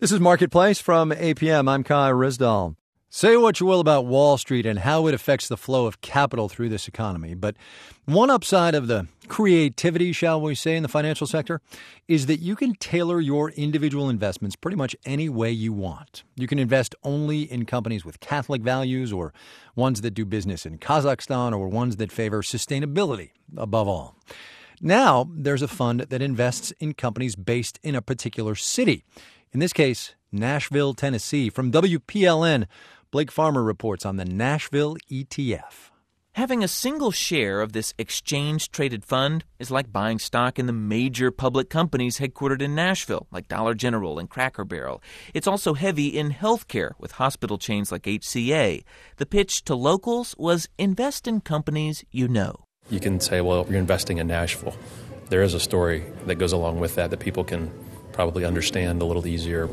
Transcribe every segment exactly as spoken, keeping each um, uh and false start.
This is Marketplace from A P M. I'm Kai Rizdal. Say what you will about Wall Street and how it affects the flow of capital through this economy, but one upside of the creativity, shall we say, in the financial sector is that you can tailor your individual investments pretty much any way you want. You can invest only in companies with Catholic values, or ones that do business in Kazakhstan, or ones that favor sustainability above all. Now, there's a fund that invests in companies based in a particular city. In this case, Nashville, Tennessee. From W P L N, Blake Farmer reports on the Nashville E T F. Having a single share of this exchange-traded fund is like buying stock in the major public companies headquartered in Nashville, like Dollar General and Cracker Barrel. It's also heavy in healthcare, with hospital chains like H C A. The pitch to locals was invest in companies you know. You can say, well, you're investing in Nashville. There is a story that goes along with that that people can probably understand a little easier.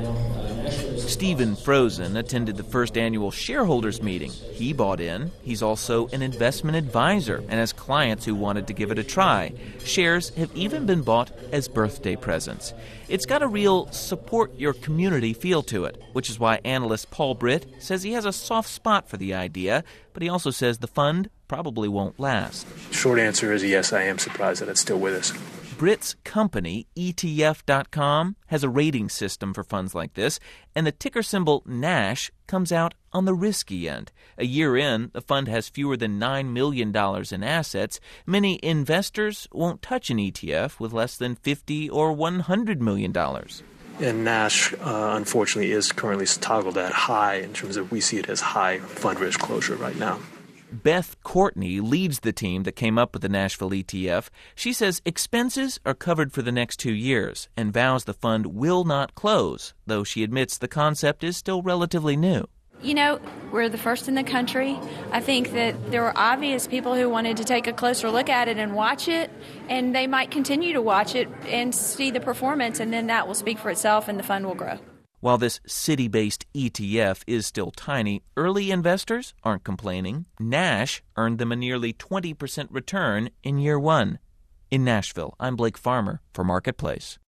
Stephen Frozen attended the first annual shareholders meeting. He bought in. He's also an investment advisor and has clients who wanted to give it a try. Shares have even been bought as birthday presents. It's got a real support your community feel to it, which is why analyst Paul Britt says he has a soft spot for the idea, but he also says the fund probably won't last. Short answer is yes, I am surprised that it's still with us. Britt's company, E T F dot com, has a rating system for funds like this, and the ticker symbol NASH comes out on the risky end. A year in, the fund has fewer than nine million dollars in assets. Many investors won't touch an E T F with less than fifty or one hundred million dollars. And NASH, uh, unfortunately, is currently toggled at high in terms of we see it as high fund risk closure right now. Beth Courtney leads the team that came up with the Nashville E T F. She says expenses are covered for the next two years and vows the fund will not close, though she admits the concept is still relatively new. You know, we're the first in the country. I think that there were obvious people who wanted to take a closer look at it and watch it, and they might continue to watch it and see the performance, and then that will speak for itself and the fund will grow. While this city-based E T F is still tiny, early investors aren't complaining. Nash earned them a nearly twenty percent return in year one. In Nashville, I'm Blake Farmer for Marketplace.